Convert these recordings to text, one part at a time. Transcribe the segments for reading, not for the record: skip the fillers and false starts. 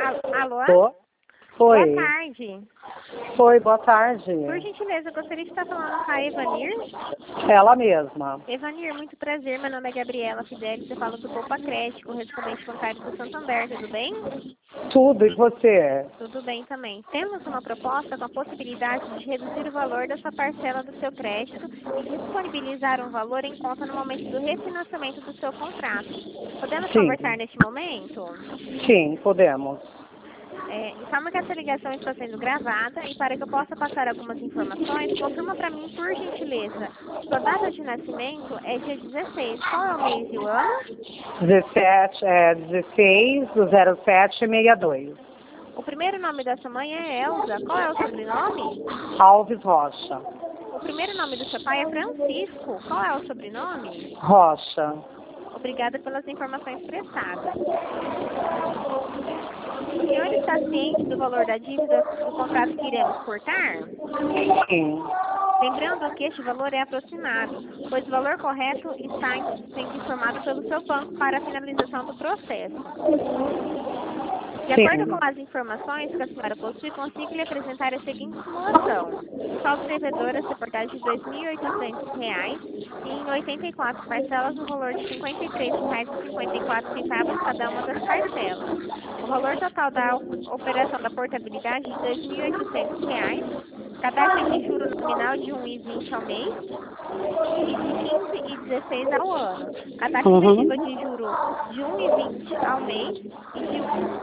Alô? Tô? Boa Oi. tarde. Oi, boa tarde. Por gentileza, eu gostaria de estar falando com a Evanir. Ela mesma. Evanir, muito prazer. Meu nome é Gabriela Fidelis. Eu falo do Poupa Crédito, correspondente bancário do Santander. Tudo bem? Tudo, e você? Tudo bem também. Temos uma proposta com a possibilidade de reduzir o valor da sua parcela do seu crédito e disponibilizar um valor em conta no momento do refinanciamento do seu contrato. Podemos Sim. conversar neste momento? Sim, podemos. Informa que essa ligação está sendo gravada e para que eu possa passar algumas informações, confirma para mim, por gentileza. Sua data de nascimento é dia 16. Qual é o mês e o ano? 16 do 0762. O primeiro nome da sua mãe é Elza. Qual é o sobrenome? Alves Rocha. O primeiro nome do seu pai é Francisco. Qual é o sobrenome? Rocha. Obrigada pelas informações prestadas. O senhor está ciente do valor da dívida do contrato que iremos cortar? Sim. Lembrando que este valor é aproximado, pois o valor correto está sendo informado pelo seu banco para a finalização do processo. De acordo com as informações que a senhora possui, consigo lhe apresentar a seguinte simulação. Saldo devedor a ser portado de R$ 2.800 e em 84 parcelas no valor de R$ 53,54 cada uma das parcelas. O valor total da operação da portabilidade de R$ 2.800, cada taxa de juros nominal de 1,20 ao mês e de 15,16 ao ano. A taxa efetiva de juros de 1,20 ao mês e de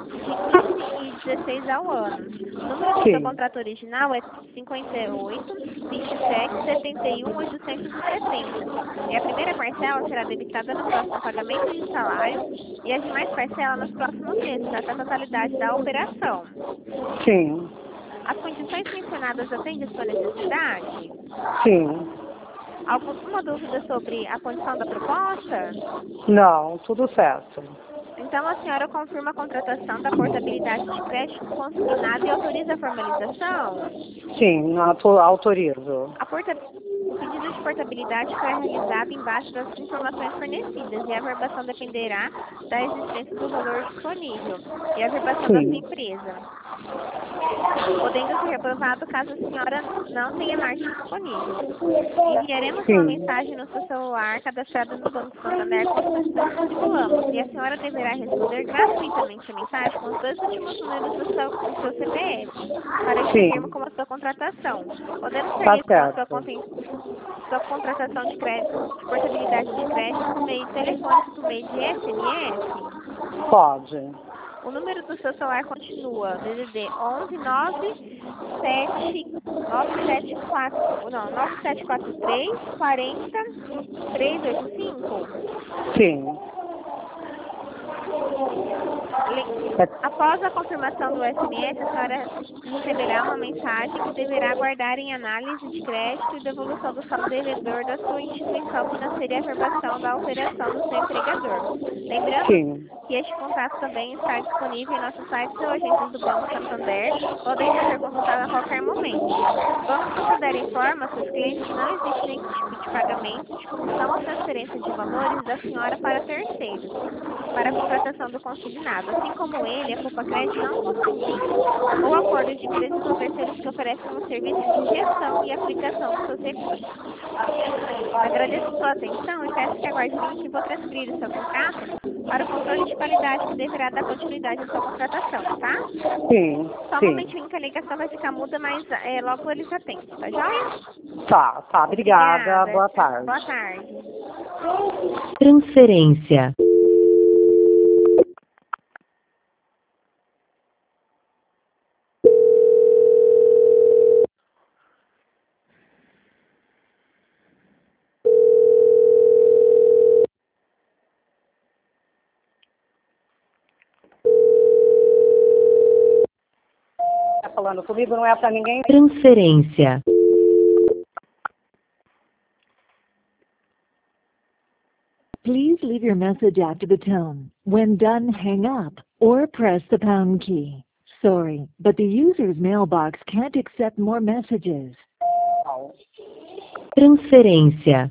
15,16 ao ano. O número do seu contrato original é 58 27 71 870. E a primeira parcela será debitada no próximo pagamento de salário e as demais parcelas nos próximos meses, até a totalidade da operação. Sim. As condições mencionadas atendem a sua necessidade? Sim. Alguma dúvida sobre a condição da proposta? Não, tudo certo. Então, a senhora confirma a contratação da portabilidade de crédito consignado e autoriza a formalização? Sim, autorizo. O pedido de portabilidade foi realizado em base das informações fornecidas e a averbação dependerá da existência do valor disponível e a averbação da sua empresa, podendo ser reprovado caso a senhora não tenha margem disponível. Enviaremos uma mensagem no seu celular cadastrado no Banco Santander conforme estipulamos e a senhora deverá responder gratuitamente a mensagem com os dois últimos números do seu CPF para seguirmos com a sua contratação. Podemos seguir com a sua contratação de crédito, de portabilidade de crédito por meio telefônico, por meio de SMS? Pode. O número do seu celular continua DDD 11 9743 40 385? Sim. Após a confirmação do SMS, a senhora receberá uma mensagem que deverá aguardar em análise de crédito e devolução do saldo devedor da sua instituição financeira e averbação da operação do seu empregador. Lembrando que este contrato também está disponível em nosso site ou agências do Banco Santander, podem ser consultados a qualquer momento. O Banco Santander informa seus clientes que não existe nenhum tipo de pagamento de comissão ou transferência de valores da senhora para terceiros, para a contratação do consignado. Assim como ele, a Poupa Crédito não possui vínculo ou acordo de empresas ou terceiros que oferecem um serviço de gestão e aplicação dos seus recursos. Agradeço sua atenção e peço que aguarde o link e vou transferir o seu contrato para o controle de qualidade que deverá dar continuidade à sua contratação, tá? Sim. Só um momentinho que a ligação vai ficar muda, mas logo eles atendem, tá joia? Tá, obrigada. Boa tarde. Boa tarde. Transferência. Tá falando comigo, não é pra ninguém. Transferência. Please leave your message after the tone. When done, hang up or press the pound key. Sorry, but the user's mailbox can't accept more messages. Transferência.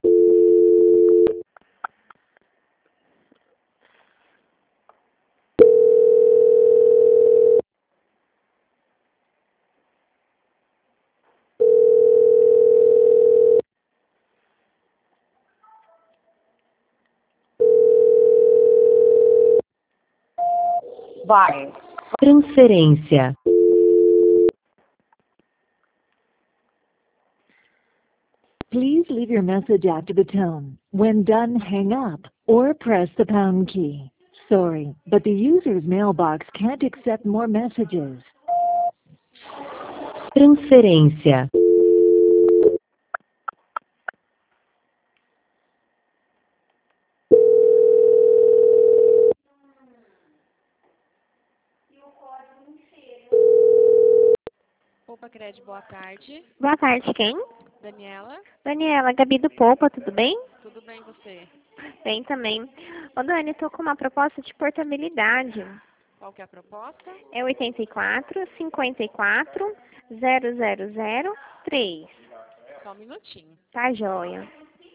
Vai. Transferência. Please leave your message after the tone. When done, hang up or press the pound key. Sorry, but the user's mailbox can't accept more messages. Transferência. Poupa Crédito, boa tarde. Boa tarde, quem? Daniela, Daniela, Gabi do Poupa, tudo bem? tudo bem você? Bem também. Ô, Dani, eu tô com uma proposta de portabilidade. Qual que é a proposta? É 84 54 0003. Só um minutinho. Tá joia.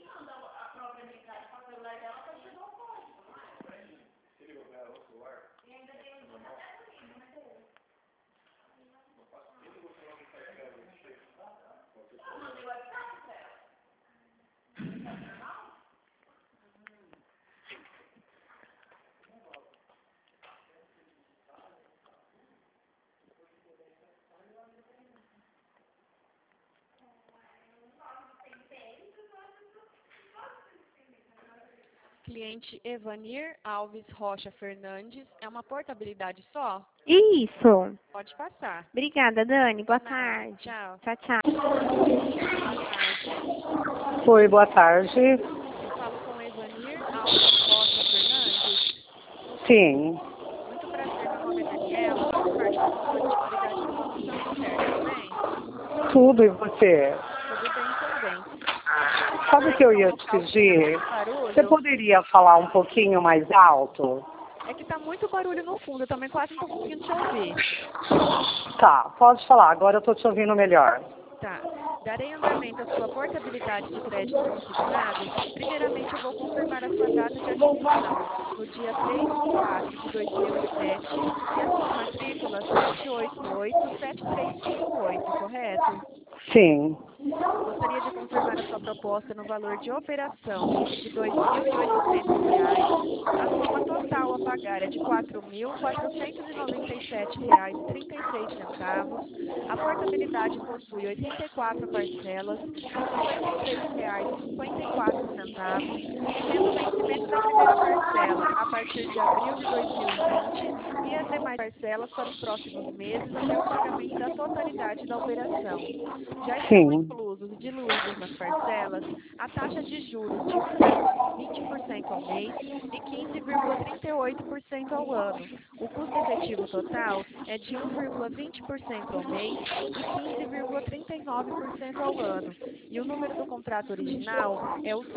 Cliente Evanir Alves Rocha Fernandes. É uma portabilidade só? Isso. Pode passar. Obrigada, Dani. Boa De nada. tarde. Tchau. Tchau, tchau. Boa tarde. Oi, boa tarde. Eu falo com Evanir Alves Rocha Fernandes. Sim. Muito prazer, meu nome é Daniela. Faço parte da consultoria de qualidade do Banco Santander. Tudo bem? Tudo e você? Tudo bem também. Sabe o que eu ia te Local que pedir? tem muito barulho. Você poderia falar um pouquinho mais alto? É que tá muito barulho no fundo, eu também quase não tô conseguindo te ouvir. Tá, pode falar. Agora eu tô te ouvindo melhor. Tá. Darei andamento à sua portabilidade de crédito consignado. Primeiramente, eu vou confirmar a sua data de aquisição, no dia 3/4/2007, e a sua matrícula 788-7358, correto? Sim. Gostaria de confirmar a sua proposta no valor de operação de R$ 2.800. A soma total a pagar é de R$ 4.497,36. A portabilidade possui 84 parcelas de R$ 53,54, tendo o vencimento da primeira parcela a partir de abril de 2020 e as demais parcelas para os próximos meses até o pagamento da totalidade da operação. Já estão Sim. inclusos diluídos nas parcelas a taxa de juros de 1,20% ao mês e 15,38% ao ano. O custo efetivo total é de 1,20% ao mês e 15,39% ao ano. E o número do contrato original é o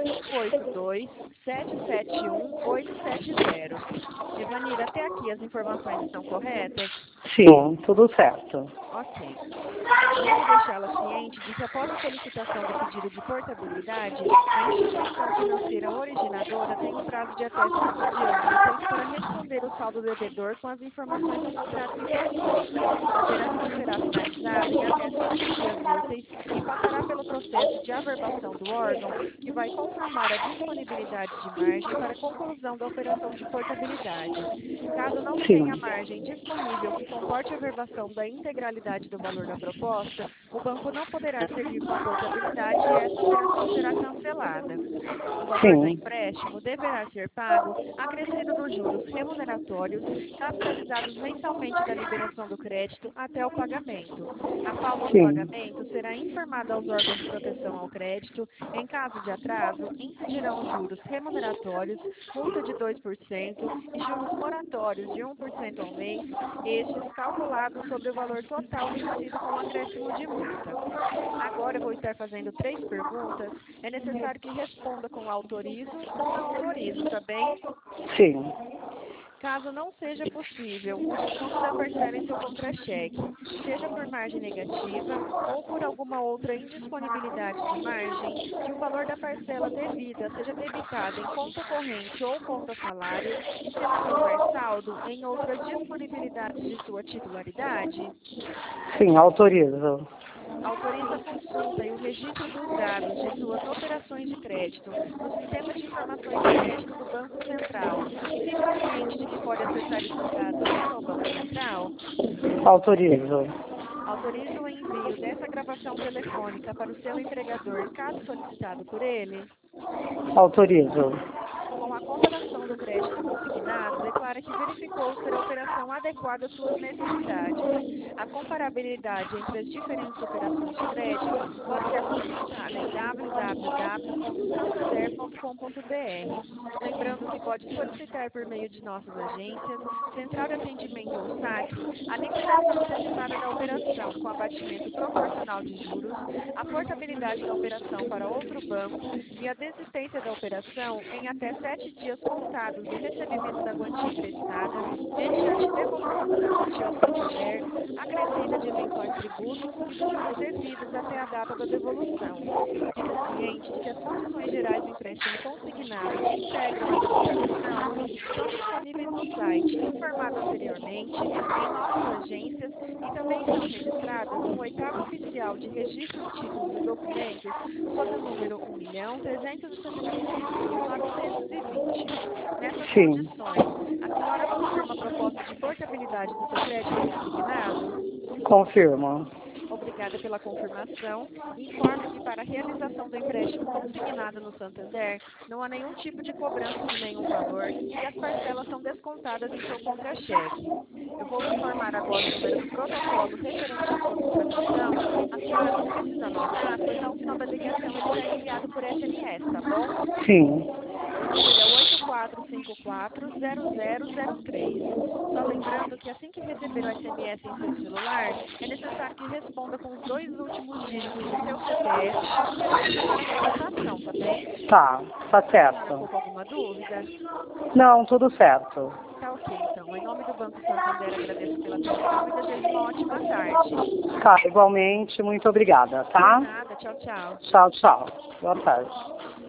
582-771-870. Evanira, até aqui as informações estão corretas? Sim, tudo certo. Ok. Devo deixá-la ciente de que após a solicitação do pedido de portabilidade, a instituição financeira originadora tem um prazo de até 5 dias úteis para responder o saldo devedor com as informações do contrato em questão. A operação será finalizada em até 5 dias úteis e passará pelo processo de averbação do órgão, que vai confirmar a disponibilidade de margem para a conclusão da operação de portabilidade. Caso não tenha Sim. margem disponível que comporte a averbação da integralidade do valor da proposta, o banco não poderá seguir com a portabilidade e essa operação será cancelada. O valor do Sim. empréstimo deverá ser pago acrescido dos juros remuneratórios capitalizados mensalmente da liberação do crédito até o pagamento. A falta do Sim. pagamento será informada aos órgãos de proteção ao crédito. Em caso de atraso, incidirão juros remuneratórios, multa de 2% e juros moratórios de 1% ao mês, estes calculados sobre o valor total vencido com acréscimo de multa. Agora eu vou estar fazendo 3 perguntas. É necessário que responda com autorizo ou não autorizo, tá bem? Sim. Caso não seja possível o desconto da parcela em seu contra-cheque, seja por margem negativa ou por alguma outra indisponibilidade de margem, que o valor da parcela devida seja debitado em conta corrente ou conta salário e se não houver saldo, em outras disponibilidades de sua titularidade, Sim, autorizo. autoriza a consulta e o registro dos dados de suas operações de crédito no Sistema de Informações de Crédito do Banco Central e fica ciente de que pode acessar esses dados Autorizo. Autoriza o envio dessa gravação telefônica para o seu empregador, caso solicitado por ele? Autorizo. Com a comparação do crédito consignado, declara que verificou ser a operação adequada às suas necessidades. A comparabilidade entre as diferentes operações de crédito pode ser consultada em www.santander.com.br. Lembrando que pode solicitar por meio de nossas agências, central de atendimento ou saque, a liquidação antecipada da operação com abatimento proporcional de juros, a portabilidade da operação para outro banco e a desistência da operação em até 7 dias contados do recebimento da quantia emprestada, mediante devolução da quantia ao Santander, acrescida de eventuais tributos e juros devidos até a data da devolução. Fica ciente de que as condições gerais do empréstimo consignado que integram essa transação estão disponíveis no site informado anteriormente, em nossas agências e também estão registradas no 8º oficial de registro de títulos e documentos sob o número 1.365.920. Nessas condições, a senhora confirma a proposta de portabilidade do seu crédito consignado? Confirmo. Obrigada pela confirmação. Informo que para a realização do empréstimo consignado no Santander, não há nenhum tipo de cobrança de nenhum valor e as parcelas são descontadas em seu contra-cheque. Eu vou informar agora o número do protocolo referente à sua contratação. A senhora não precisa anotar, pois ao final da ligação ele já é enviado por SMS, tá bom? Sim. O número é 8454-0003. Só lembrando que assim que receber o SMS em seu celular, é necessário que responda com os 2 últimos dígitos do seu CPF para confirmar a contratação, tá bem? Tá certo. Ficou com alguma dúvida? Não, tudo certo. Tá ok, então. Em nome do Banco Santander, agradeço pela atenção e desejo uma ótima tarde. Tá, igualmente, muito obrigada, tá? Nada, tchau, tchau. Tchau, tchau. Boa tarde.